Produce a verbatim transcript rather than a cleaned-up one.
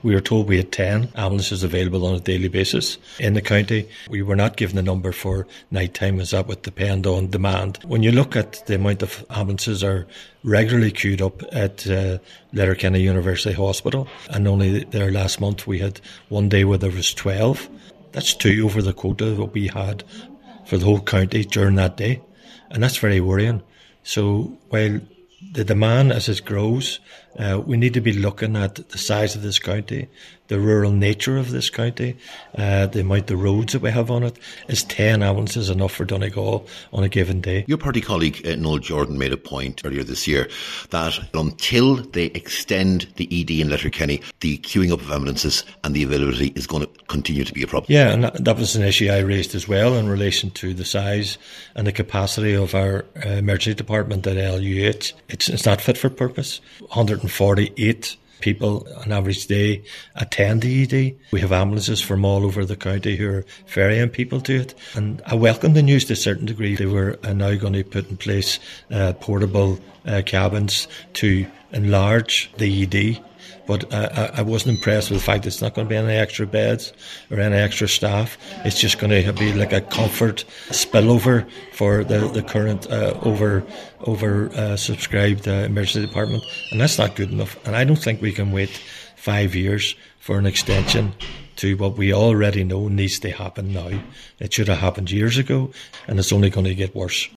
We were told we had ten ambulances available on a daily basis in the county. We were not given a number for night time, as that would depend on demand. When you look at the amount of ambulances are regularly queued up at uh, Letterkenny University Hospital, and only there last month we had one day where there was twelve. That's two over the quota that we had for the whole county during that day, and that's very worrying. So while the demand as it grows, uh, we need to be looking at the size of this county, the rural nature of this county, uh, the amount of roads that we have on it. Is ten ambulances enough for Donegal on a given day? Your party colleague uh, Noel Jordan made a point earlier this year that until they extend the E D in Letterkenny, the queuing up of ambulances and the availability is going to continue to be a problem. Yeah, and that, that was an issue I raised as well in relation to the size and the capacity of our uh, emergency department at L U H. It's, it's not fit for purpose. one hundred forty-eight people on average day attend the E D. We have ambulances from all over the county who are ferrying people to it. And I welcome the news to a certain degree. They were uh, now going to put in place uh, portable uh, cabins to enlarge the E D. But uh, I wasn't impressed with the fact that it's not going to be any extra beds or any extra staff. It's just going to be like a comfort spillover for the, the current uh, over over uh, subscribed uh, emergency department, and that's not good enough. And I don't think we can wait five years for an extension to what we already know needs to happen now. It should have happened years ago, and it's only going to get worse.